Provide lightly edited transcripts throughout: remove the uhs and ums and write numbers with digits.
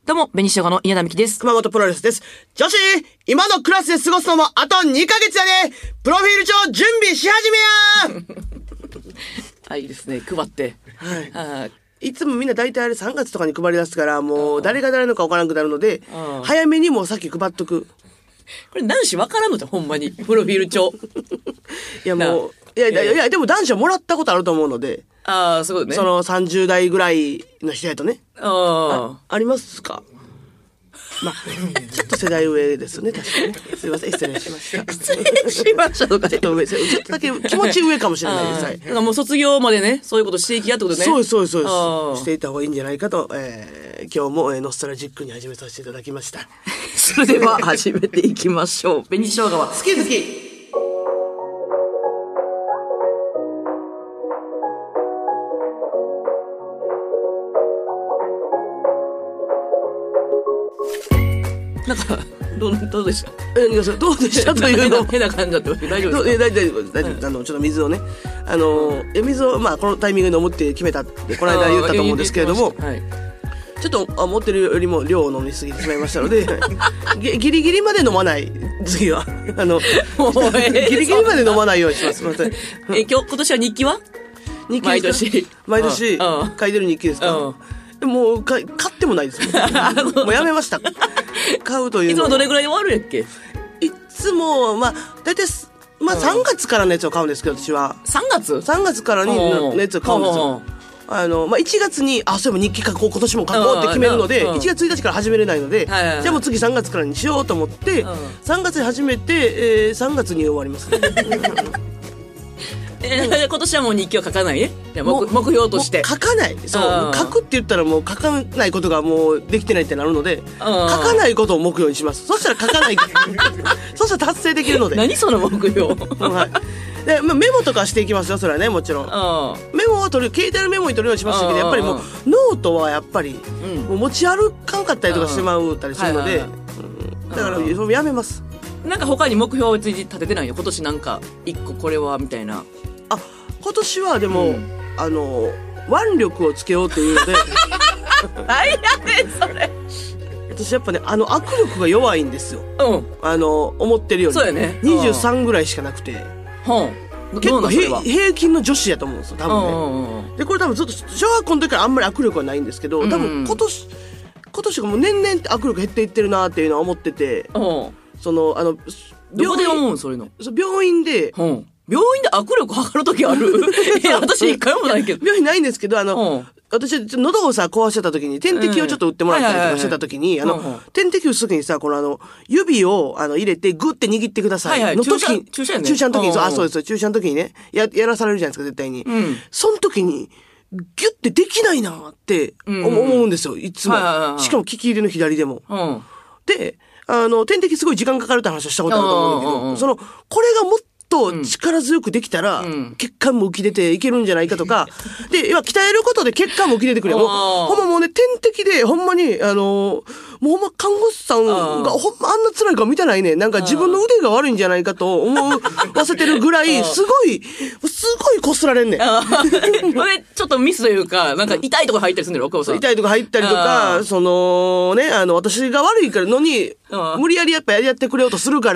どうも、紅しょうがの稲田美希です。 熊本プロレスです。女子、今のクラスで過ごすのもあと2ヶ月やで、プロフィール帳準備し始めやはい、いいですね。配って。 はい。いつもみんな大体あれ3月とかに配り出すから、もう誰が誰のか分からなくなるので、早めにもうさっき配っとく。 これ男子分からんのじゃん、ほんまに。プロフィール帳。 いやもう、いや、でも男子はもらったことあると思うので。 ああ、そうね。 その30代ぐらいの人やとね。ありますか？まあ、ちょっと世代上ですね、確かにね。すいません、失礼しました。 失礼しましたとか。 ちょっと上、ちょっとだけ気持ち上かもしれないです。はい。 だからもう卒業までね、そういうことしていきやってことね。 そうです。していた方がいいんじゃないかと、今日もノスタルジックに始めさせていただきました。 それでは始めていきましょう。紅しょうがは好き好き。 なんか、どうでした？ どうでしたというの変な感じだって大丈夫ですか？大丈夫です。ちょっと水をね。水を、まあ、このタイミングで飲むって決めたって、この間言ったと思うんですけれども、はい、ちょっと思ってるよりも量を飲みすぎてしまいましたので、ギリギリまで飲まない、次は。ギリギリまで飲まないようにします。すみません。 今年は日記は？ 日記ですか？毎年書いてる日記ですか？もう買ってもないですもうやめました。買うというの。 いつもどれぐらいで終わるやっけ？ いつも、まあ、大体、まあ、3月からのやつを買うんですけど、私は。 3月 ?3 月からのやつを買うんですよ。まあ、1月に、そういえば日記書こう、今年も書こうって決めるので、1月1日から始めれないので、じゃあもう次3月からにしようと思って、3月に始めて、3月に終わりますね。 今年はもう日記は書かないね。目標として。 書かない。そう。書くって言ったらもう書かないことがもうできてないってなるので、書かないことを目標にします。そしたら書かない。そしたら達成できるので。 何その目標？ はい。で、まあ、メモとかしていきますよ、それはね、もちろん。メモを携帯のメモに取るようにしましたけど、やっぱりもう、ノートはやっぱり、もう持ち歩かんかったりとかしてまうたりするので、だから、やめます。 なんか他に目標を立ててないよ。今年なんか、一個これは、みたいな。 今年はでも、腕力をつけようというので。 何やねん、それ。 私やっぱね、握力が弱いんですよ。思ってるより。 そうやね。 23ぐらいしかなくて。結構平均の女子やと思うんですよ、多分ね。で、これ多分ずっと、小学校の時からあんまり握力はないんですけど、多分今年がもう年々握力減っていってるなっていうのは思ってて、 どこで思うそれの。 病院で、 病院で握力測るときある？いや、私一回もないけど。 病院ないんですけど、私、喉をさ、壊してた時に、点滴をちょっと打ってもらったりとかしてた時に、点滴打つ時にさ、指を、入れて、グッて握ってください。 注射ね。 注射の時に、そうです。注射の時にね、やらされるじゃないですか、絶対に。その時に、ギュッてできないなって思うんですよ、いつも。しかも利き入れの左でも。で、点滴すごい時間かかるって話をしたことあると思うんだけど、これがもっと力強くできたら、血管も浮き出ていけるんじゃないかとか、で、鍛えることで血管も浮き出てくるよ。ほんまもうね、点滴で、ほんまに、もうほんま看護師さんがほんまあんな辛い顔見てないね。なんか自分の腕が悪いんじゃないかと思わせてるぐらい、すごいこすられんねん。 これちょっとミスというか、なんか痛いとこ入ったりするんだよ、お母さん。 痛いとこ入ったりとか、私が悪いからのに、無理やりやっぱやってくれようとするから、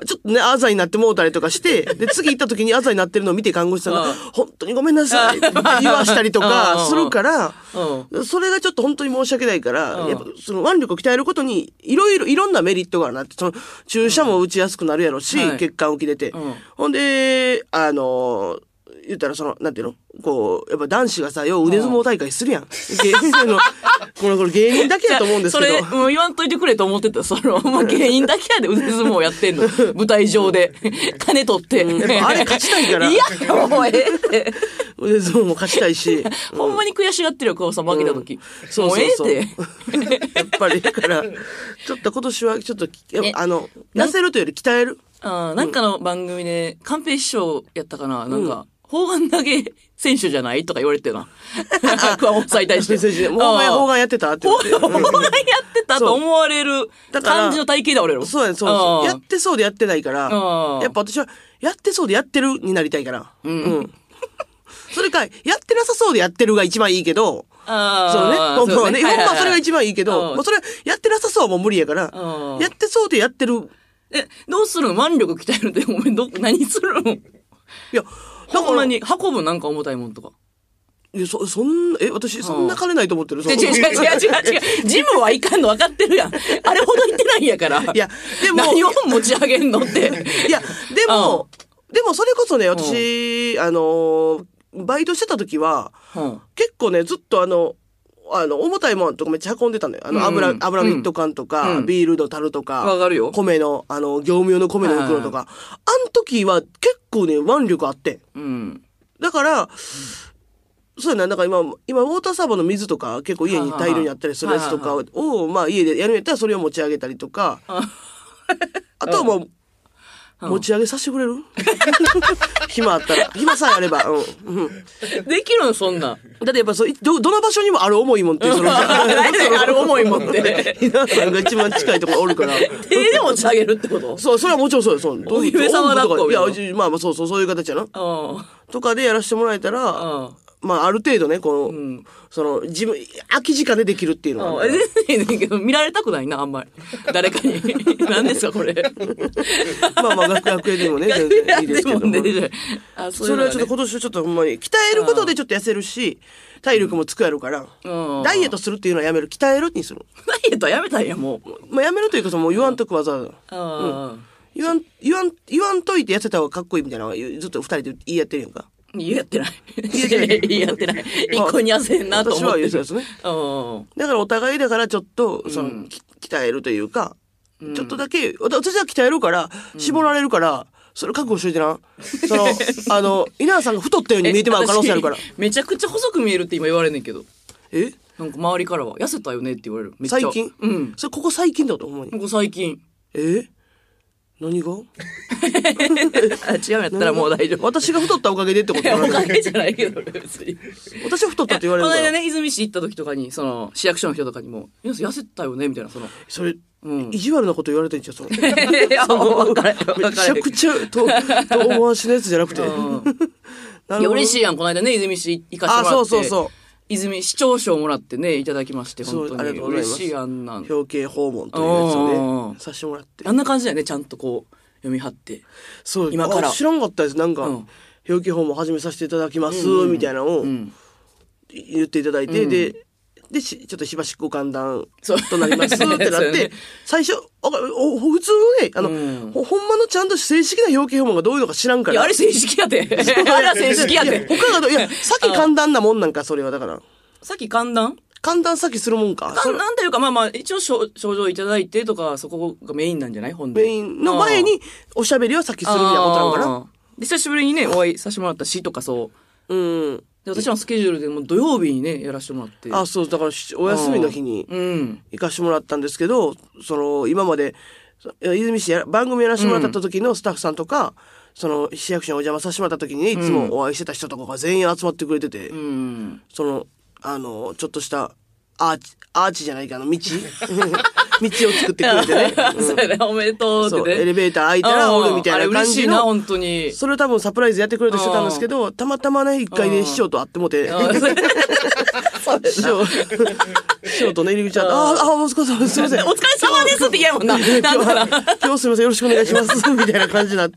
ちょっとね、あざになってもうたりとかして、で、次行った時にあざになってるのを見て看護師さんが、本当にごめんなさいって言わしたりとかするから、それがちょっと本当に申し訳ないから、やっぱその腕力を鍛えることに、いろんなメリットがあるなって、注射も打ちやすくなるやろし、血管浮き出て。ほんで、言ったらなんていうのやっぱ男子がさ、よう腕相撲大会するやん。これ芸人だけやと思うんですけど。 それ、もう言わんといてくれと思ってた。芸人だけやで腕相撲やってんの。舞台上で。金取って。 やっぱあれ勝ちたいから。 いや、もうええって。 腕相撲も勝ちたいし。 ほんまに悔しがってるよ、久保さん負けた時。もうええって。 やっぱり、だから、ちょっと今年はちょっと、痩せるというより鍛える。 なんかの番組で、カンペ師匠やったかな、なんか、砲丸投げ選手じゃないとか言われてな。熊本さんに対して。 砲丸やってたって言って。 砲丸やってたと思われる感じの体型だ、俺ら。 そう。やってそうでやってないから、やっぱ私は、やってそうでやってるになりたいから。それか、やってなさそうでやってるが一番いいけど、 そうね。ほんまはね。ほんまはそれが一番いいけど、それやってなさそうはもう無理やから、やってそうでやってる。 どうするの？腕力鍛えるって、ごめん、何するの？いや、 ほんまに運ぶなんか重たいもんとか。 いや、そんな、私、そんな金ないと思ってる。 違う。ジムはいかんの分かってるやん。あれほど言ってないんやから。 いや、でも。 何を持ち上げんのって。 いや、でもそれこそね、私、バイトしてた時は、結構ね、ずっと重たいもんとかめっちゃ運んでたんだよ。油ミット缶とか、ビールの樽とか、米の、業務用の米の袋とか、あん時は結構ね、腕力あって。だから、そうやな、なんか今、ウォーターサーバーの水とか結構家に大量にあったりするやつとかを、まあ家でやるんやったらそれを持ち上げたりとか、あとはもう、持ち上げさせてくれる暇あったら。暇さえあれば。 できるのそんな。 だってやっぱどの場所にもある重いもんって、 ある重いもんって。 皆さんが一番近いところおるから。 手で持ち上げるってこと？ そう、それはもちろんそうよ。 お姫様だっこ。 いや、まあそういう形やな。とかでやらせてもらえたら、まあ、ある程度ね、自分、空き時間でできるっていうのは。 全然けど、見られたくないな、あんまり。誰かに。何ですか、これ。 まあ、学園でもね、全然いいですけども。それはちょっと今年はちょっとほんまに、鍛えることでちょっと痩せるし、体力もつくやるから、ダイエットするっていうのはやめる。鍛えるにする。 ダイエットはやめたんや、もう。まあ、やめるというか、もう言わんとくわざわざ。言わんといて痩せた方がかっこいいみたいなのはずっと二人で言い合ってるやんか。 やってない。やってない。一個に焦んなと思って。 私は言うですね。だからお互いだからちょっと、鍛えるというか、ちょっとだけ、私は鍛えるから、絞られるから、それ覚悟しといてな。稲田さんが太ったように見えてまう可能性あるから。 めちゃくちゃ細く見えるって今言われんねんけど。なんか周りからは、痩せたよねって言われる。めっちゃ。 最近？それここ最近だと思うに。 ここ最近。 何が？ 違うやったらもう大丈夫。 私が太ったおかげでってこと？ おかげじゃないけど、別に。 私は太ったって言われるから。 この間ね、泉市行った時とかに、市役所の人とかにも、痩せたよねみたいな、 それ、意地悪なこと言われてんじゃん、めちゃくちゃ、遠回しのやつじゃなくて。いや、嬉しいやん、この間ね、泉市行かしてもらって。 そう。 泉市長賞もらってね、いただきまして、本当に嬉しい、あんなん。 表敬訪問というやつをね、させてもらって。 あんな感じだよね、ちゃんとこう、読み張って。 そう、今から。知らんかったです。なんか、表敬訪問始めさせていただきます、みたいなのを言っていただいて、で、ちょっとしばしご歓談となりますってなって、最初、普通のね、ほんまのちゃんと正式な表敬訪問がどういうのか知らんから。 いや、あれ正式やで。あれは正式やで。 他が、いや、さっき歓談なもんなんか、それはだから。 さっき歓談先するもんか。 歓談というか、まあ、一応症状いただいてとか、そこがメインなんじゃない？本で。 メインの前に、おしゃべりは先するみたいなことなのかな。 で、久しぶりにね、お会いさせてもらったしとかそう。で、私のスケジュールでも土曜日にね、やらせてもらって。 そう、だからお休みの日に行かしてもらったんですけど、今まで、泉市番組やらせてもらった時のスタッフさんとか、市役所にお邪魔させてもらった時にね、いつもお会いしてた人とかが全員集まってくれてて、ちょっとしたアーチじゃないか道道を作ってくれてね。 そうやね、おめでとうってね。 エレベーター開いたらおるみたいな感じの。 嬉しいな、本当に。 それを多分サプライズやってくれるとしてたんですけど、たまたまね、一回で市長と会ってもて。市長とね、入り口ちゃん、お疲れ様です。すいません。 お疲れ様ですって言えもんな。 今日すいません、よろしくお願いします。みたいな感じになって、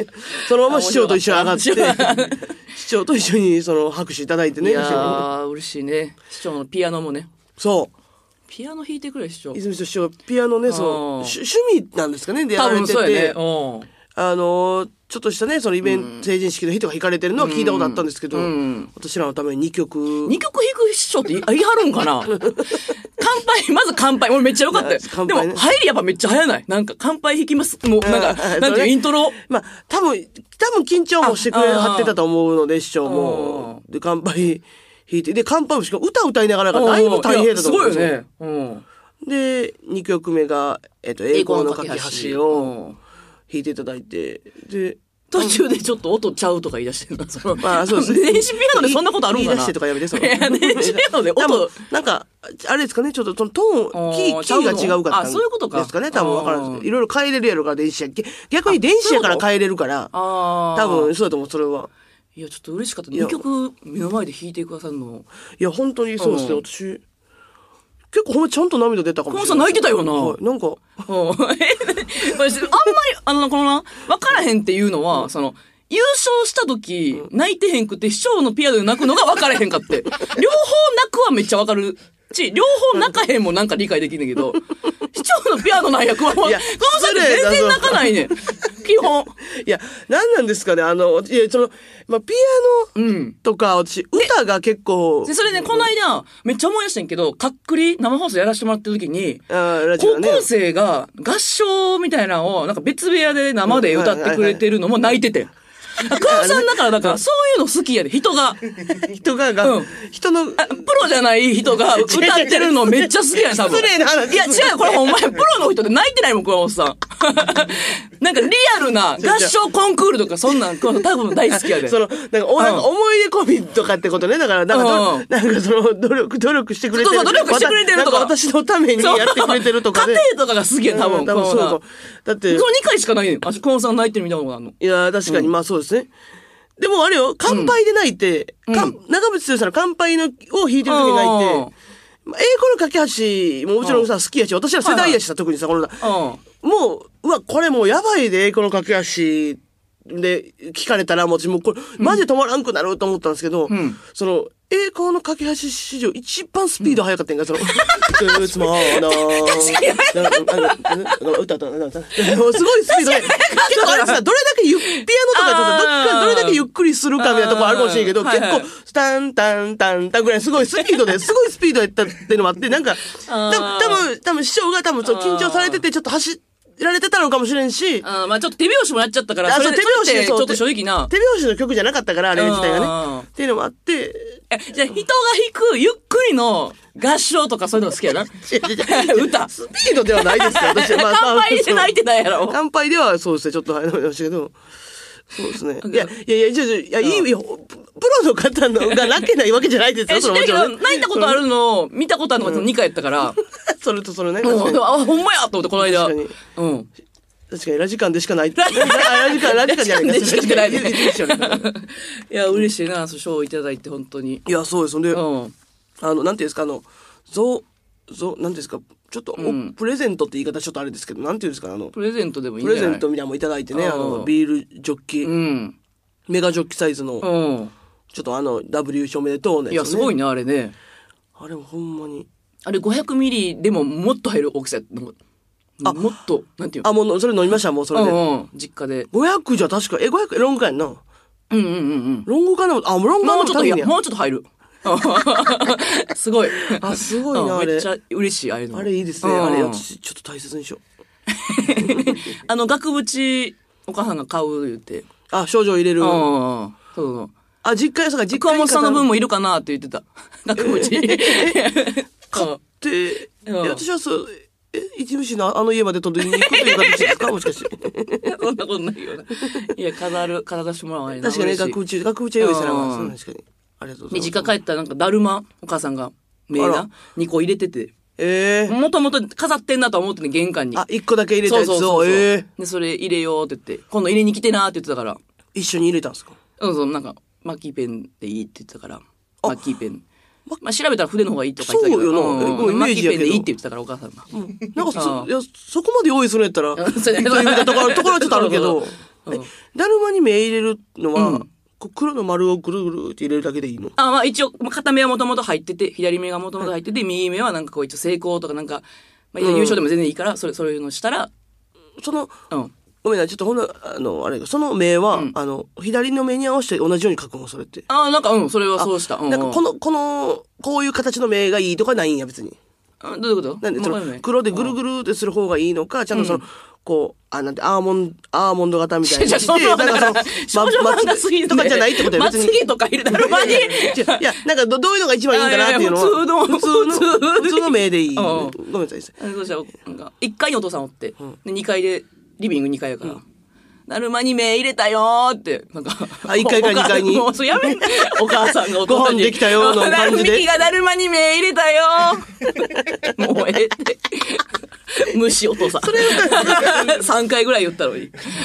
そのまま市長と一緒に上がって、市長と一緒に拍手いただいてね。 いやー、嬉しいね。市長のピアノもね。 そう。 ピアノ弾いてくれ、市長。 泉市長、ピアノね、趣味なんですかね、でやられてて。 多分そうやね。 ちょっとしたね、成人式の日とか弾かれてるのは聞いたことあったんですけど、私らのために2曲弾く市長って言いはるんかなまず乾杯。俺めっちゃよかったよ。でも、入りやっぱめっちゃ早ない？なんか、乾杯弾きます。もう、なんていうイントロ。 まあ、多分緊張もしてくれはってたと思うので、市長も。で、乾杯弾いて、で、乾杯もしかも歌歌いながらがだいぶ大変だと思う。 すごいよね。 で、2曲目が、栄光の架け橋を弾いていただいて、で、 途中でちょっと音ちゃうとか言い出してるの。 まあ、そうですね。 電子ピアノでそんなことあるんかな？ 言い出してとかやめて、 いや、電子ピアノで音。 なんか、あれですかね、ちょっとトーン、キーが違うかったんそういうことか。 ですかね、多分わからんです。いろいろ変えれるやろから、電子や。逆に電子やから変えれるから、多分そうだと思う、それは。 いや、ちょっと嬉しかった。2曲目の前で弾いてくださるの。 いや、本当にそうですね、私。結構ほんまちゃんと涙出たかもしれない。 コンさん泣いてたよな。 はい、なんか。 あんまり、このな、わからへんっていうのは、その、優勝した時、泣いてへんくて、師匠のピアノで泣くのが分からへんかって。両方泣くはめっちゃ分かるし、両方泣かへんもなんか理解できんねんけど、市長のピアノなんや、この人全然泣かないねん。基本。 いや、何なんですかね、いや、ピアノとか、私、歌が結構。 それね、この間、めっちゃ思い出してんけど、かっくり生放送やらせてもらってる時に、高校生が合唱みたいなのを、なんか別部屋で生で歌ってくれてるのも泣いてて。熊さんだからそういうの好きやで、人の、プロじゃない人が歌ってるのめっちゃ好きやねん、多分。 失礼な話。 いや、違う、これほんまや、プロの人で泣いてないもん、熊本さん。なんかリアルな合唱コンクールとか、そんなん、多分大好きやで。 なんか思い出込みとかってことね。だから、なんかその、努力してくれてる。 そう、努力してくれてるとか。 私のためにやってくれてるとかね。 家庭とかが好きや、多分。 そう。だって。 その2回しかないねん。熊本さん泣いてるみたいなことあるの。 いや、確かに、まあそうですね。でもあれよ、乾杯で泣いて、長渕剛さんの乾杯を弾いてる時に泣いて、栄光の架け橋ももちろんさ、好きやし、私ら世代やしさ、特にさ、この、もう、これもうやばいで、栄光の架け橋で聞かれたら、もうこれ、マジで止まらんくなると思ったんですけど、その、栄光の架け橋史上一番スピード速かったんが、その、いつも歌と、すごいスピードで、結構あれさ、どれだけピアノとかどれだけゆっくりするかみたいなとこあるかもしれんけど、結構、タンタンタンタンぐらいすごいスピードやったっていうのもあって、なんか、多分師匠が緊張されててちょっと走られてたのかもしれんし。 まあちょっと手拍子もやっちゃったから、それ手拍子でちょっと正直な。 手拍子の曲じゃなかったから、あれ自体がね。っていうのもあって。 じゃあ人が弾くゆっくりの合唱とかそういうの好きやな。歌。 スピードではないですよ、私。 乾杯で泣いてないやろ。 乾杯ではそうですね、ちょっと入りましたけど。そうですね。いや、いいよ。プロの方が泣けないわけじゃないですよ、それもちろん。 泣いたことあるの、見たことあるのが2回やったから。 それとそれね。 ほんまやと思って、この間。 確かに、ラジカンでしかない。ラジカンじゃないでしかない。いや、嬉しいな、賞をいただいて、本当に。 いや、そうです。で、なんていうんですか、なんていうんですか、ちょっと、プレゼントって言い方ちょっとあれですけど、なんていうんですか、 プレゼントでもいいんじゃない？ プレゼントみたいなのもいただいてね、ビールジョッキ、メガジョッキサイズの、ちょっとW 表おめでとうね。 いや、すごいね、あれね。 あれもほんまに。 あれ500ミリでももっと入る大きさ。もっと、なんていうの？ もう、それ飲みました、もうそれで。 実家で。 500じゃ確か、500、ロングかやんな。 ロングかな？ロングかな？ もうちょっと入る。すごい。 すごいな、あれ。 めっちゃ嬉しい、あれの。 あれいいですね。あれ、私、ちょっと大切にしよう。額縁、お母さんが買う言って。 賞状入れる。 そう。 実家に。 熊本さんの分もいるかなって言ってた。額縁。 買って、私はそう、一虫の家まで飛んでに行くという形ですかもしかして。 そんなことないよな。いや、飾らしてもらわないな。 確かに、額縁用意せなかった。確かに。ありがとうございます。 実家帰ったらなんか、だるま、お母さんが、名な、2個入れてて。もともと飾ってんなと思ってね、玄関に。 1個だけ入れたやつを。 そう。で、それ入れようって言って、今度入れに来てなって言ってたから。 一緒に入れたんですか？ なんか、マッキーペンでいいって言ってたから。マッキーペン。調べたら筆の方がいいとか言ってたけど。 そうよな。 マッキーペンでいいって言ってたから、お母さんが。 なんかそこまで用意するんやったら、ところはちょっとあるけど、だるまに目入れるのは、黒の丸をぐるぐるって入れるだけでいいの？ 一応、片目はもともと入ってて、左目がもともと入ってて、右目はなんかこう一応成功とかなんか、優勝でも全然いいから、そういうのしたら、 ごめんな、ちょっとあれ、その目は、左の目に合わせて同じように描くの、それって。 なんか、それはそうした。 なんか、こういう形の目がいいとかないんや、別に。 どういうこと？ なんで、黒でぐるぐるってする方がいいのか、ちゃんとなんて、アーモンド型みたいな。 なんか少女漫画すぎとかじゃないってことや、 別に。まつげとか入れたら、マジ？いや、なんか、どういうのが一番いいんかなっていうのは。普通の目でいい。ごめんなさい。 そうしたら、なんか、1階にお父さんおって、2階で、リビング2階やから。だるまに目入れたよーって、なんか。 1階から2階に。 もう、やめて。お母さんがお父さんに。 ご飯できたよの感じで。 ミキがだるまに目入れたよー。もうって。虫お父さん。それ3回ぐらい言ったのに。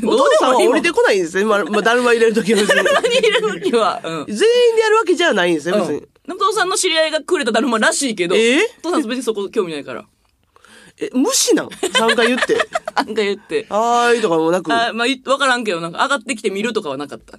お父さんは降りてこないんですね。だるま入れるときは別に。 だるまに入れるときは。 全員でやるわけじゃないんですね、別に。 お父さんの知り合いがくれただるまらしいけど、お父さん別にそこ興味ないから。 無視なん ?3 回言って。 3回言って。 はーいとかもなく。 わからんけど、なんか上がってきて見るとかはなかった。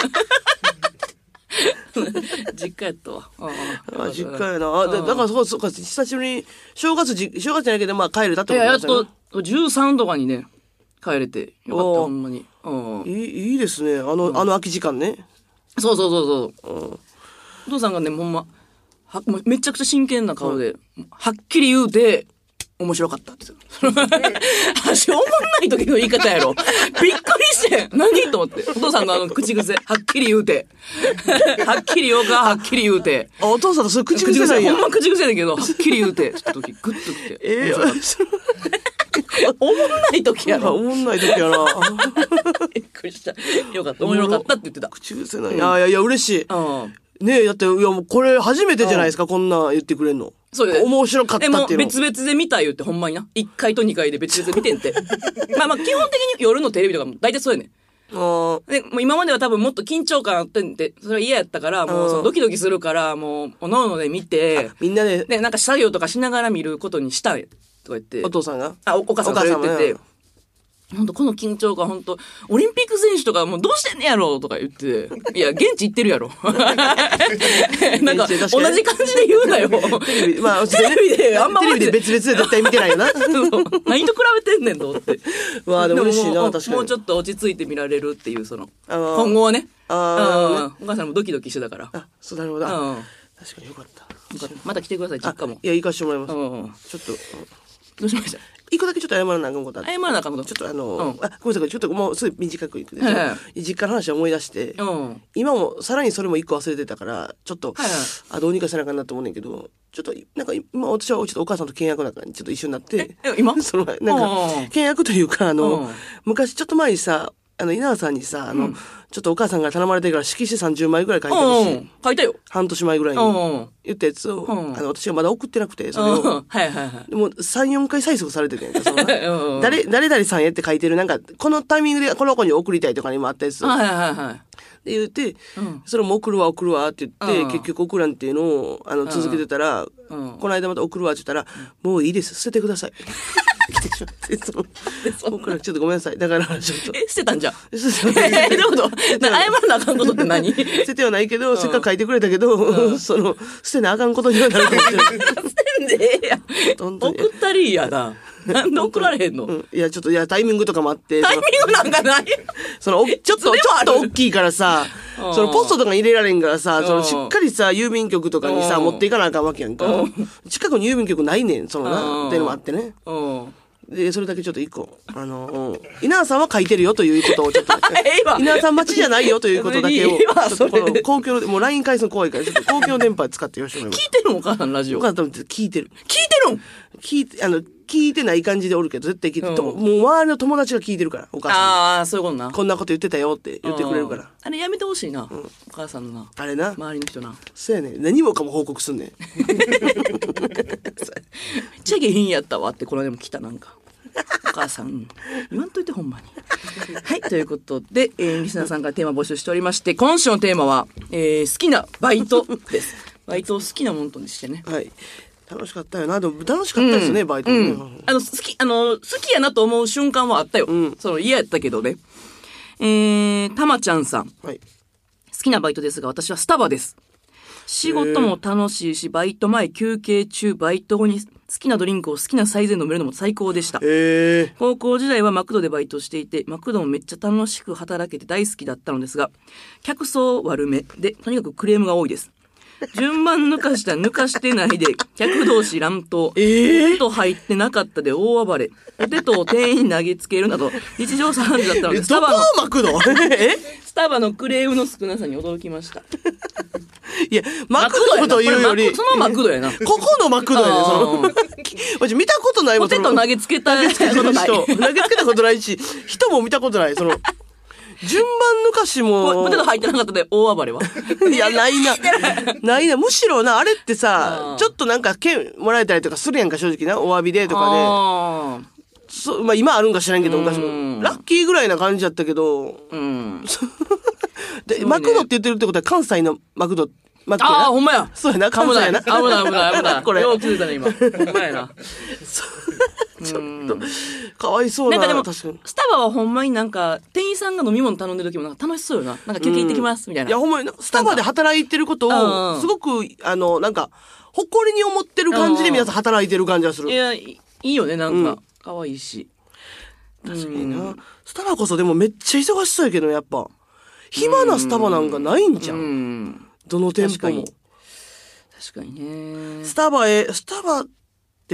実家やったわ。 実家やな。だからそうか、久しぶりに、正月じゃないけど、帰れたってことやっと、13とかにね、帰れて。よかった、ほんまに。 いいですね。あの空き時間ね。 そう。お父さんがね、ほんま、めちゃくちゃ真剣な顔で、はっきり言うて、面白かったって言ってた。私、おもんない時の言い方やろ。びっくりして、何と思って。お父さんの口癖、はっきり言うて。はっきり言おうか、はっきり言うて。 お父さんとそれ口癖なんや。 ほんま口癖だけど、はっきり言うて。ちょっとグッときて。おもんない時やろ。 おもんない時やな。 びっくりした。よかった、面白かったって言ってた。 口癖なんや。いや、嬉しい。ねえ、だって、いや、もうこれ初めてじゃないですか、こんな言ってくれんの。 そうで面白かったっていうの。 でも別々で見た言ってほんまにな。1回と2回で別々で見てんて。基本的に夜のテレビとかも大体そうやねん。で、もう今までは多分もっと緊張感あってんて、それは嫌やったから、もうそのドキドキするから、もう、おのおので見て、 みんなで。 で、なんか作業とかしながら見ることにしたい。とか言って。 お父さんがお母さんが言ってて。本当この緊張感、本当オリンピック選手とかもうどうしてんねやろとか言って、いや、現地行ってるやろ。なんか、同じ感じで言うなよ。テレビで、あんまテレビで別々で絶対見てないよな。 何と比べてんねんと思って。 わあ、でも嬉しいな、確かに。 もうちょっと落ち着いて見られるっていう、今後はね。お母さんもドキドキしてたから。 そう、なるほど。確かによかった。 また来てください、実家も。 いや、行かしてもらいます。ちょっと。 どうしました？ 一個だけちょっと謝らなあかんことあって。 謝らなあかんこと？ ちょっとごめんなさい、ちょっともうすぐ短くいくでしょ。実家の話を思い出して、今もさらにそれも一個忘れてたから、ちょっと、どうにかせなあかんなと思うねんけど、ちょっと、なんか今私はちょっとお母さんと契約なんかにちょっと一緒になって、 今なんか、契約というか、昔ちょっと前にさ、稲田さんにさ、ちょっとお母さんが頼まれてるから色紙30枚ぐらい書いてほしい。 書いたよ。 半年前ぐらいに言ったやつを、私がまだ送ってなくて、それを。でも3、4回催促されててんか、誰々さんへって書いてる、なんか、このタイミングでこの子に送りたいとかにもあったやつ。で言って、それも送るわって言って、結局送らんっていうのを、続けてたら、この間また送るわって言ったら、もういいです、捨ててください。来てしまって、僕らちょっとごめんなさい。だから、ちょっと。 捨てたんじゃん。どういうこと謝らなあかんことって何？ 捨ててはないけど、せっかく書いてくれたけど、捨てなあかんことにはなるけど。捨てんでええやん。送ったりやな。なんで送られへんの？ いや、ちょっと、タイミングとかもあって。 タイミングなんかない？ ちょっと大きいからさ、ポストとか入れられんからさ、しっかりさ、郵便局とかにさ、持っていかなあかんわけやんか。近くに郵便局ないねん、っていうのもあってね。で、それだけちょっと一個。稲田さんは書いてるよということをちょっと。稲田さん待ちじゃないよということだけを。公共の、もう LINE 回数怖いから、ちょっと公共電波使ってよろしくお願いします。 聞いてるのお母さんラジオ。 お母さん聞いてる。 聞いてるん？ 聞いてない感じでおるけど、絶対聞いてる。もう周りの友達が聞いてるから、お母さん。 ああ、そういうことな。 こんなこと言ってたよって言ってくれるから。 あれやめてほしいな。お母さんのな。 あれな。 周りの人な。 そうやね。何もかも報告すんねん。めっちゃ下品やったわって、この間も来たなんか。お母さん、言わんといてほんまに。はい、ということで、リスナーさんからテーマ募集しておりまして、今週のテーマは、好きなバイトです。バイトを好きなものとしてね。 はい。楽しかったよな。でも楽しかったですね、バイトね。 好きやなと思う瞬間はあったよ。嫌やったけどね。たまちゃんさん。好きなバイトですが、私はスタバです。仕事も楽しいし、バイト前、休憩中、バイト後に好きなドリンクを好きなサイズで飲めるのも最高でした。高校時代はマクドでバイトしていて、マクドもめっちゃ楽しく働けて大好きだったのですが、客層悪めで、とにかくクレームが多いです。順番抜かした抜かしてないで、客同士乱闘。ポテト入ってなかったで大暴れ。ポテトを店員に投げつけるなど、日常茶飯事だったので、 スタバのマクドスタバのクレームの少なさに驚きました。 いや、マクドというより、 そのマクドやな。 ここのマクドやね。見たことないもん。ポテト投げつけたことない。 投げつけたことないし、人も見たことない。順番抜かしも。 ポテト入ってなかったで大暴れは。 いや、ないな。ないな。むしろな、あれってさ、ちょっとなんか券もらえたりとかするやんか、正直な。お詫びでとかまあ今あるんか知らんけど、昔も。ラッキーぐらいな感じだったけど。で、マクドって言ってるってことは関西のマクド。 ああ、ほんまや。 そうやな、 関西やな。危ない。 これ。 よう気づいたね、今。ほんまやな。 ちょっと、かわいそうな。 なんかでも、 確かにスタバはほんまになんか、店員さんが飲み物頼んでる時もなんか楽しそうよな。なんか休憩行ってきます、みたいな。 いや、ほんまに、スタバで働いてることを、すごく、なんか、誇りに思ってる感じで皆さん働いてる感じがする。 いや、いいよね、なんか。かわいいし。 確かにな。スタバこそでもめっちゃ忙しそうやけど、やっぱ。暇なスタバなんかないんじゃん。どの店舗も。 確かにね。 スタバって、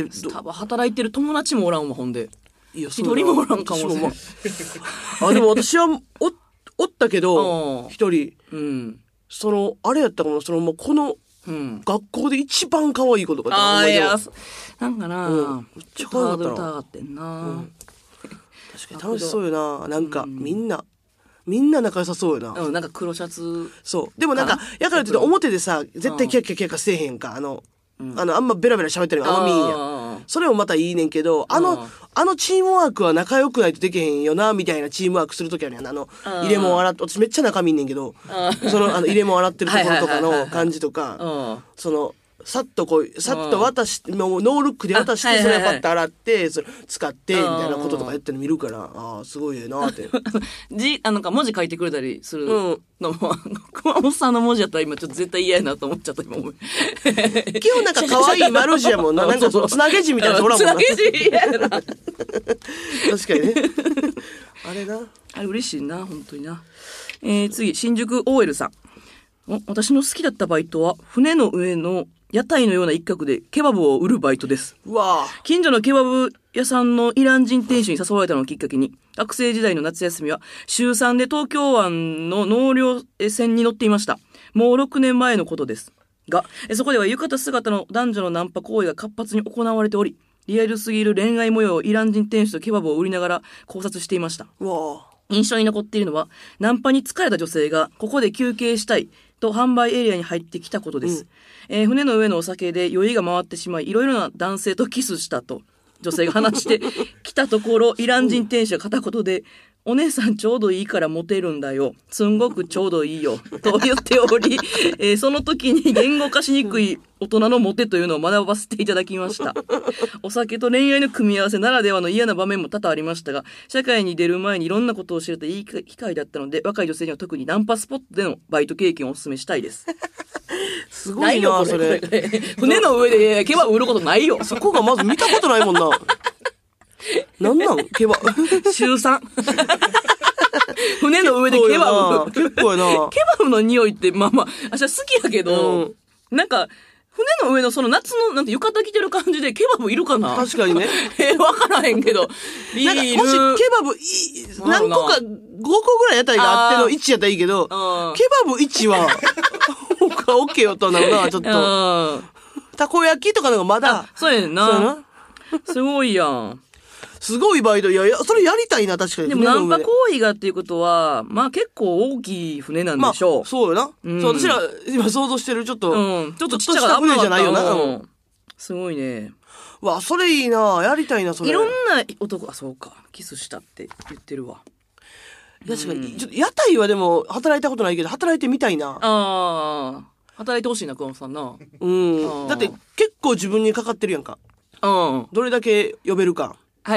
スタバ働いてる友達もおらんわ、ほんで。 いや、 一人もおらんかもしれん。 でも私は、おったけど、一人。あれやったかも、もうこの、学校で一番可愛い子とかってああ、いや、なんかな、 めっちゃ可愛かったな。 ハードル高かってんな。 確かに楽しそうよな。なんか、みんな仲良さそうよな。 なんか黒シャツ。 そう。でもなんか、やからって言って表でさ、絶対キャッキャキャッキャせえへんか。あんまベラベラ喋ってるのあんま見んや。それもまたいいねんけど、あのチームワークは仲良くないとできへんよな、みたいなチームワークするときあるやん。入れ物洗って、私めっちゃ仲見んねんけど、入れ物洗ってるところとかの感じとか、さっと渡して、もうノールックで渡して、それをパッと洗って、それ使って、みたいなこととかやってるの見るから、ああ、すごいええなって。 なんか文字書いてくれたりするのも、熊本さんの文字やったら今ちょっと絶対嫌やなと思っちゃった、今。 基本なんか可愛い丸字やもんな。なんかつなげ字みたいなほらもんな。 つなげ字嫌やな。 確かにね。あれな。 あれ嬉しいな、本当にな。次、新宿 OL さん。私の好きだったバイトは、船の上の屋台のような一角でケバブを売るバイトです。 うわ近所のケバブ屋さんのイラン人店主に誘われたのをきっかけに、学生時代の夏休みは週3で東京湾の納涼船に乗っていました。もう6年前のことです。が、そこでは浴衣姿の男女のナンパ行為が活発に行われており、リアルすぎる恋愛模様をイラン人店主とケバブを売りながら考察していました。 うわ印象に残っているのは、ナンパに疲れた女性がここで休憩したいと販売エリアに入ってきたことです。船の上のお酒で酔いが回ってしまい、いろいろな男性とキスしたと女性が話してきたところ、イラン人店主が片言で、お姉さんちょうどいいからモテるんだよ。すんごくちょうどいいよ。と言っており、その時に言語化しにくい大人のモテというのを学ばせていただきました。お酒と恋愛の組み合わせならではの嫌な場面も多々ありましたが、社会に出る前にいろんなことを知れたいい機会だったので、若い女性には特にナンパスポットでのバイト経験をお勧めしたいです。 すごいな、それ。 船の上でケバブ売ることないよ。 そこがまず見たことないもんな。なんケバ週3。船の上でケバブ。 結構やな。 ケバブの匂いって、まあまあ、私は好きやけど、なんか、船の上のその夏の、なんて浴衣着てる感じでケバブいるかな？ 確かにね。 わからへんけど。ビール。 もしケバブ何個か、5個ぐらい屋台があっての1やったらいいけど、ケバブ1は、オッケーよとなるな、ちょっと。たこ焼きとかのがまだ。 そうやねんな。すごいやん。 すごいバイト。いや、それやりたいな、確かに。 でもナンパ行為がっていうことは、まあ結構大きい船なんでしょう。 まあ、そうよな。そう、私ら今想像してるちょっと、 ちょっとちっちゃかった船じゃないよな。 すごいね。 わ、それいいな。やりたいな、それ。 いろんな男、そうか。キスしたって言ってるわ。 確かに。ちょっと屋台はでも働いたことないけど、働いてみたいな。 働いてほしいな、熊本さんな。 だって結構自分にかかってるやんか。どれだけ呼べるか。 はい。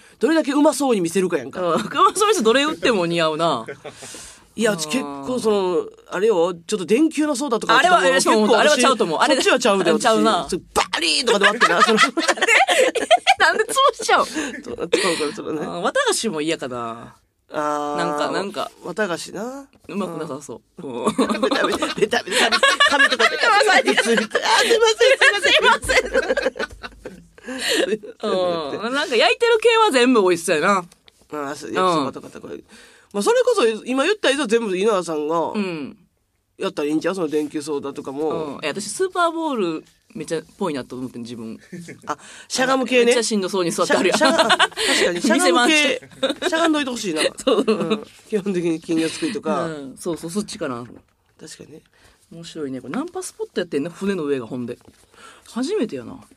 どれだけうまそうに見せるかやんか。 熊本さんどれ打っても似合うな。 いや、結構あれよ、ちょっと電球のソーダとか。 あれはちゃうと思う。 そっちはちゃうで。 ちゃうな。 バリーンとかで割ってな。 なんで潰しちゃう綿菓子も嫌かな。なんか。 綿菓子な。 うまくなさそう。 ベタ。髪とかベタ。すいません。 なんか焼いてる系は全部美味しそうやな。 焼きそばとかこれ。まあそれこそ今言ったやつは全部稲田さんがやったらいいんちゃう？その電球ソーダとかも。 私スーパーボールめっちゃぽいなと思ってん自分。 しゃがむ系ね。 めっちゃしんどそうに座ってあるやん。 確かにしゃがむ系。しゃがんどいてほしいな。基本的に金魚すくいとか。 そうそっちかな。 確かにね。 面白いね。これナンパスポットやってんね、船の上がほんで。初めてやな。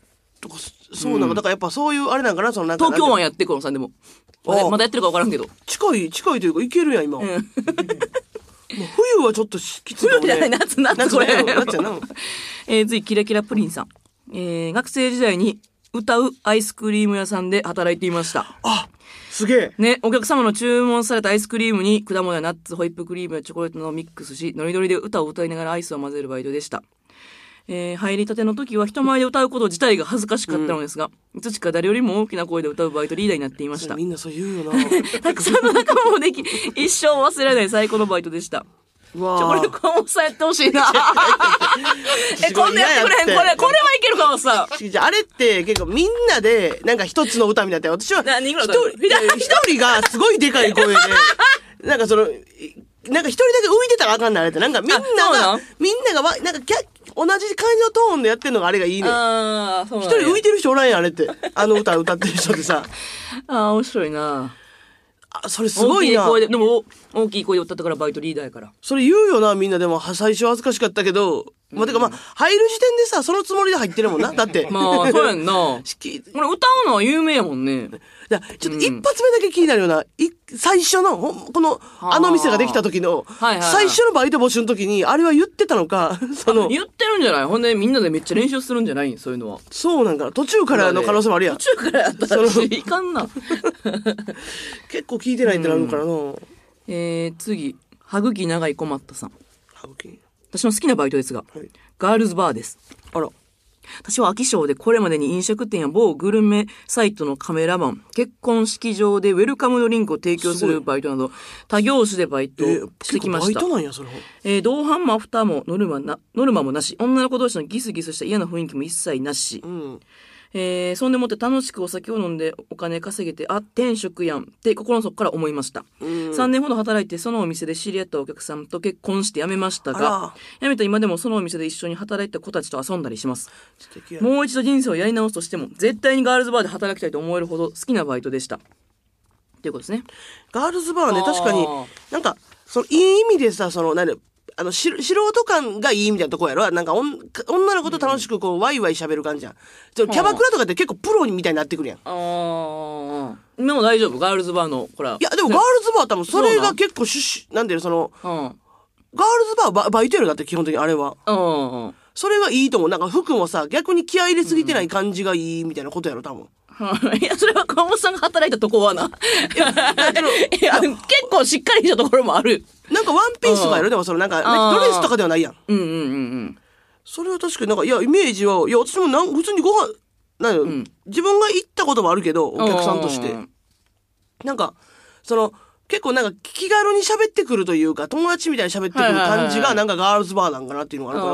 とか、そうなんか、だからやっぱそういうあれなんかな、そのなんか。 東京湾やってこのさんでも。まだやってるか分からんけど。 近いというか、いけるやん、今。冬はちょっときついかもね。 冬じゃない、夏これ。 夏やな。 次、キラキラプリンさん。学生時代に歌うアイスクリーム屋さんで働いていました。 あ、すげえ。 ね、お客様の注文されたアイスクリームに果物やナッツ、ホイップクリームやチョコレートをミックスし、ノリノリで歌を歌いながらアイスを混ぜるバイトでした。入りたての時は人前で歌うこと自体が恥ずかしかったのですが、いつしか誰よりも大きな声で歌うバイトリーダーになっていました。 みんなそう言うよな。 たくさんの仲間もでき、一生忘れられない最高のバイトでした。これ、河本さんやってほしいな。今度やってくれへん。これはいけるかもさ。 あれって結構みんなで、なんか一つの歌みたいな。私は、一人がすごいでかい声で、なんか一人だけ浮いてたらあかんねあれって。なんかみんなが、なんか同じ感じのトーンでやってんのがあれがいいね。一人浮いてる人おらんやん、あれって。あの歌歌ってる人でさ。 面白いな。 それすごいな。 でも、大きい声で歌ったからバイトリーダーやから。 それ言うよな、みんなでも、最初恥ずかしかったけど、てか入る時点でさ、そのつもりで入ってるもんな。だって。 そうやんな。これ歌うのは有名やもんね。 ちょっと一発目だけ気になるような、最初の、この、店ができた時の、最初のバイト募集の時に、あれは言ってたのか、 言ってるんじゃない？ほんでみんなでめっちゃ練習するんじゃないそういうのは。 そうなんかな。途中からの可能性もあるやん。 途中からやったらいかんな。 結構聞いてないってなるからな。 次、歯茎長い困ったさん。 歯茎。 私の好きなバイトですが、ガールズバーです。 あら。 私は飽き性でこれまでに飲食店や某グルメサイトのカメラマン、結婚式場でウェルカムドリンクを提供するバイトなど、他業種でバイトしてきました。 バイトなんや、それ。 同伴もアフターもノルマもなし、女の子同士のギスギスした嫌な雰囲気も一切なし。そんでもって楽しくお酒を飲んでお金稼げて、転職やんって心の底から思いました。3年ほど働いてそのお店で知り合ったお客さんと結婚して辞めましたが、辞めた今でもそのお店で一緒に働いた子たちと遊んだりします。もう一度人生をやり直すとしても、絶対にガールズバーで働きたいと思えるほど好きなバイトでした。ということですね。 ガールズバーはね、確かに、なんか、いい意味でさ、素人感がいいみたいなとこやろ。なんか女の子と楽しくワイワイ喋る感じやん。キャバクラとかって結構プロみたいになってくるやん。 今も大丈夫ガールズバーの、これは。 いや、でもガールズバー多分それが結構なんでガールズバーバイトやろだって基本的にあれは。それがいいと思う。なんか服もさ、逆に気合い入れすぎてない感じがいいみたいなことやろ、多分。 いや、それは河本さんが働いたとこはな。いや、結構しっかりしたところもある。 なんかワンピースとかやろでもドレスとかではないやん。それは確かになんか、いや、イメージは、いや、私も普通にご飯、自分が行ったこともあるけど、お客さんとして。なんか、結構なんか気軽に喋ってくるというか、友達みたいに喋ってくる感じがなんかガールズバーなんかなっていうのがあるから、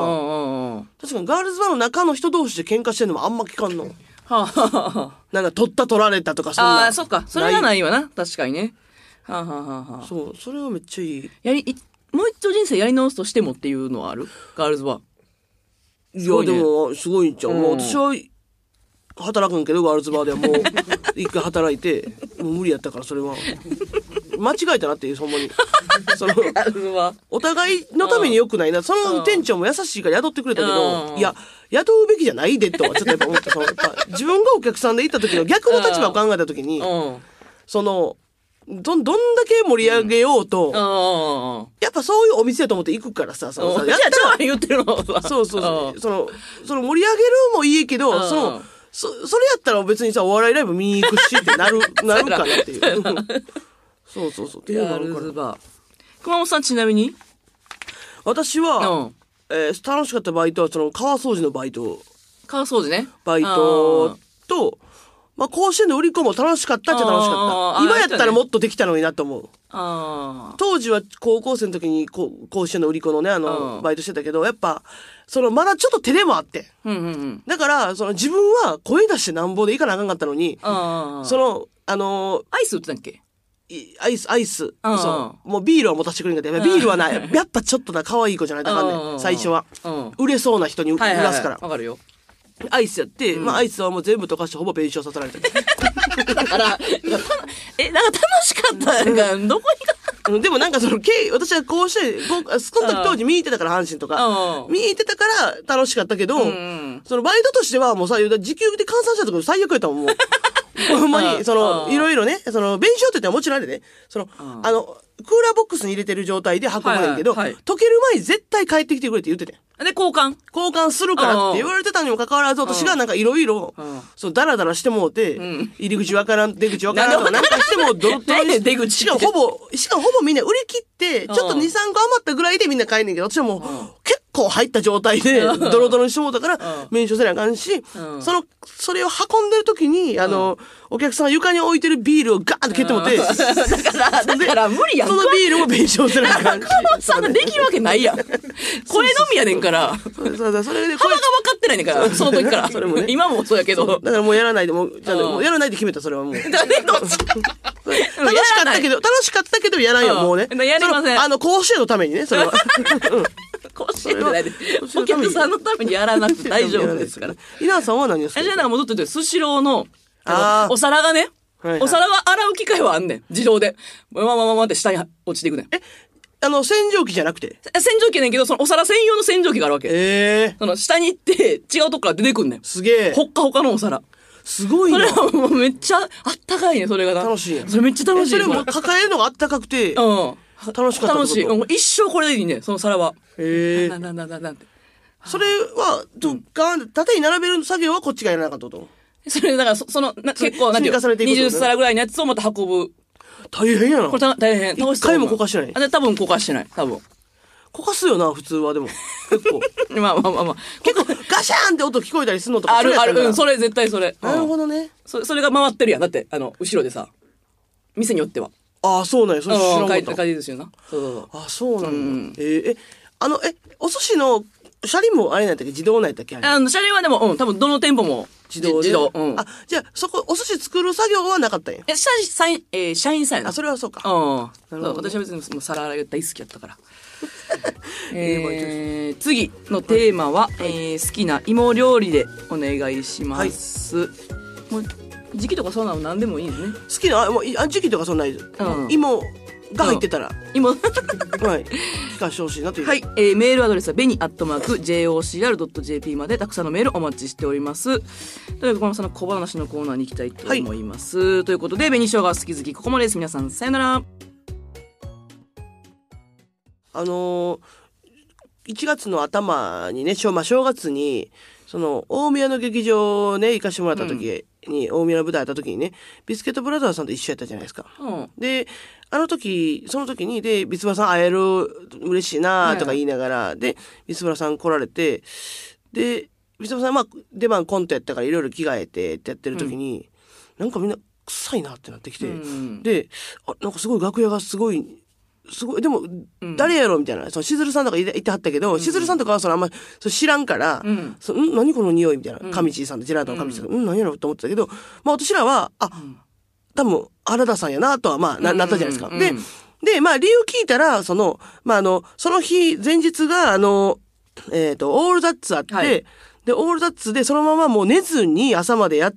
確かにガールズバーの中の人同士で喧嘩してるのもあんま聞かんの。なんか取られたとかそんな。 そっか。それはないわな。確かにね。 そう、それはめっちゃいい。 もう一度人生やり直すとしてもっていうのはあるガールズバー。 いや、でも、すごいんちゃう。もう私は、働くんけど、ガールズバーではもう、一回働いて、もう無理やったから、それは。間違えたなっていう、ほんまに。お互いのために良くないな。その店長も優しいから雇ってくれたけど、いや、雇うべきじゃないでとは、ちょっとやっぱ思った。自分がお客さんで行った時の逆の立場を考えた時に、どんだけ盛り上げようと、やっぱそういうお店だと思って行くからさ、やったら言ってるのそう。その盛り上げるもいいけど、それやったら別にさ、お笑いライブ見に行くしってなるかなっていう。そう。っていうのあるから。 熊本さんちなみに私は、楽しかったバイトは、川掃除のバイト。 川掃除ね。 バイトと、甲子園の売り子も楽しかったっちゃ楽しかった。今やったらもっとできたのになと思う。当時は高校生の時に甲子園の売り子のね、バイトしてたけど、やっぱ、まだちょっと手でもあって。だから、自分は声出してなんぼでいかなあかんかったのに、アイス売ってたっけアイス。もうビールは持たせてくれんかった。ビールはな、やっぱちょっと可愛い子じゃないとあかんねん、最初は。売れそうな人に売らすから。 わかるよ。 アイスやって、アイスはもう全部溶かしてほぼ弁償させられてる。 だから、なんか楽しかったやんか、どこにか。 でもなんか私はこうして、その時当時見に行ってたから阪神とか、見に行ってたから楽しかったけど、 そのバイトとしてはもうさ、時給で換算したところ最悪やったもん、もう。ほんまに、いろいろね、弁償って言ったらもちろんあれでね、クーラーボックスに入れてる状態で運ぶねんけど、溶ける前に絶対帰ってきてくれって言ってて。 で、交換するからって言われてたにもかかわらず、私がなんかいろいろ、ダラダラしてもうて、入り口わからん、出口わからんとかなんかしてもドロッドロに。 出口しかもほぼみんな売り切って、ちょっと2、3個余ったぐらいでみんな帰んねんけど、私はもう結構入った状態で、ドロドロにしてもうたから、免償せなあかんし、それを運んでる時に、お客さんが床に置いてるビールをガーッと蹴ってもて、 だから無理やん。 そのビールも弁償せなあかんし。 そんなできるわけないやん。声のみやねんから。 それで幅が分かってないねんから、その時から。 それもね。 今もそうやけど。 だからもうやらないで、もうやらないで決めた、それはもう。楽しかったけどやらんよ、もうね。 やりません。 甲子園のためにね、それは。 甲子園じゃないで。お客さんのためにやらなくて大丈夫ですから。 稲さんは何ですか？ じゃあなんか戻ってて、スシローの、お皿がね、お皿が洗う機械はあんねん。自動で。まって下に落ちていくねん。 洗浄機じゃなくて？ 洗浄機やねんけど、そのお皿専用の洗浄機があるわけ。その下に行って、違うとこから出てくんねん。 すげえ。 ほっかほかのお皿。 すごいな。 それはもうめっちゃあったかいね、それがな。 楽しいやん。 それめっちゃ楽しい。 それも抱えるのがあったかくて、楽しかった。 楽しい。一生これでいいね、その皿は。 なんて。それは、縦に並べる作業はこっちがやらなかったと。 それだから、結構、なんていう20皿ぐらいのやつをまた運ぶ。 大変やな。 これ大変。 一回もこかしてない。 多分こかしてない。多分。 こかすよな、普通はでも。結構。 まあ。 結構、ガシャーンって音聞こえたりするのとか。 ある。それ絶対それ。 なるほどね。 それが回ってるやん。だって、後ろでさ、店によっては。 ああ、そうなんや。それ知らんかった。 書いてですよな。そう。 あ、そうなんだ。お寿司の、車輪もあれなんやったっけ？自動なんやったっけ？ 車輪はでも、多分どの店舗も自動。 じゃあ、そこ、お寿司作る作業はなかったんや。 社員さんやな。 それはそうか。 私は別にもう皿洗いが大好きやったから。次のテーマは、好きな芋料理でお願いします。もう時期とかそうなの何でもいいですね。 好きな、もう時期とかそんなに、芋が入ってたら。 芋。 はい。聞かしてほしいなという。 はい。メールアドレスはbeni@jocr.jp までたくさんのメールお待ちしております。というこの小話のコーナーに行きたいと思います。ということで、紅生姜好き好きここまでです。皆さんさよなら。 1月の頭にね、正月に、大宮の劇場ね、行かしてもらった時に、大宮の舞台やった時にね、ビスケットブラザーズさんと一緒やったじゃないですか。で、その時に、で、ビスブラさん会える、嬉しいなとか言いながら、で、ビスブラさん来られて、で、ビスブラさん出番コントやったからいろいろ着替えてってやってる時に、なんかみんな臭いなってなってきて、で、なんかすごい楽屋がすごい、でも、誰やろみたいな。しずるさんとかいてはったけど、しずるさんとかはあんま知らんから、何この匂いみたいな。上地さんとジェラートの上地さんが、何やろと思ってたけど、私らは、多分、原田さんやなとは、なったじゃないですか。で、理由聞いたら、その日、前日が、オールザッツあって、で、オールザッツでそのままもう寝ずに朝までやって、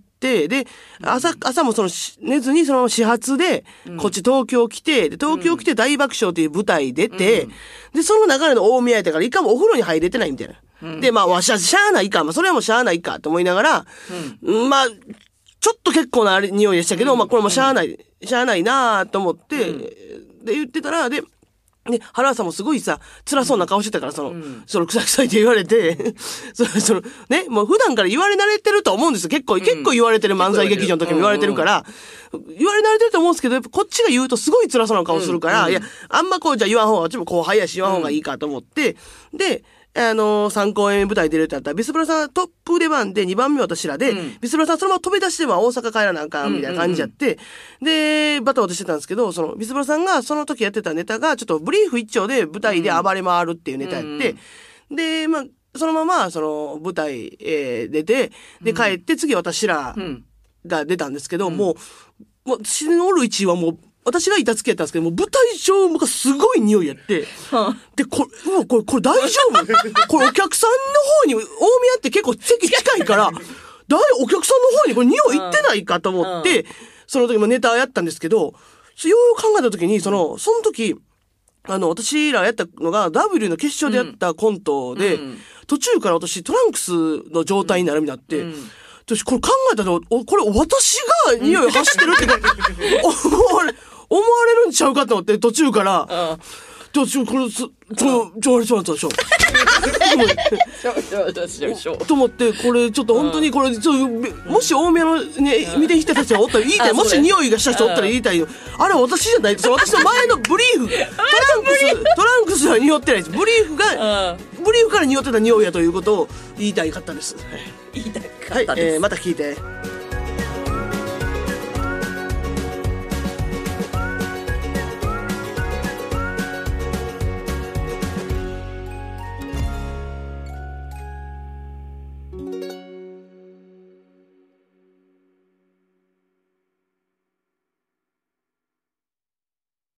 で、朝も寝ずにそのまま始発で、こっち東京来て、で、東京来て大爆笑という舞台出て、で、その流れの大宮やったから、いかもお風呂に入れてないみたいな。で、しゃあないか、それはもうしゃあないかと思いながら、ちょっと結構な匂いでしたけど、これもしゃあないなと思って、で、言ってたら、で、原田さんもすごいさ、辛そうな顔してたから、臭いって言われて、ね、もう普段から言われ慣れてると思うんですよ。結構言われてる漫才劇場の時も言われてるから、言われ慣れてると思うんですけど、やっぱこっちが言うとすごい辛そうな顔するから、いや、あんまじゃあ言わん方が、ちょっと後輩やし言わん方がいいかと思って、で、3公演舞台出るってなったら、ビスブラさんトップ出番で2番目私らで、ビスブラさんそのまま飛び出して大阪帰らなあかんみたいな感じやって、で、バタバタしてたんですけど、ビスブラさんがその時やってたネタが、ちょっとブリーフ一丁で舞台で暴れ回るっていうネタやって、で、そのまま、舞台、出て、で、帰って、次私らが出たんですけど、もう、死ぬる位置はもう、私が板付きやったんですけど、もう舞台上がすごい匂いやって、で、これ大丈夫これお客さんの方に、大宮って結構席近いから、お客さんの方にこれ匂いいってないかと思って、その時もネタやったんですけど、よう考えた時に、その時、私らやったのが W の決勝でやったコントで、 途中から私トランクスの状態になるみたいになって、私これ考えたら、これ私が匂い走ってるって思われるんちゃうかと思って、途中から。これ、ちょ、あれちょっとしょ。と思って、これ、ちょっと本当にこれ、もし大宮のね、見てきた人たちがおったら言いたい。もし匂いがした人おったら言いたいよ。あれ私じゃないです。私の前のブリーフ。トランクスは匂ってないです。ブリーフから匂ってた匂いやということを言いたいかったです。 言いたかったです。 はい、また聞いて。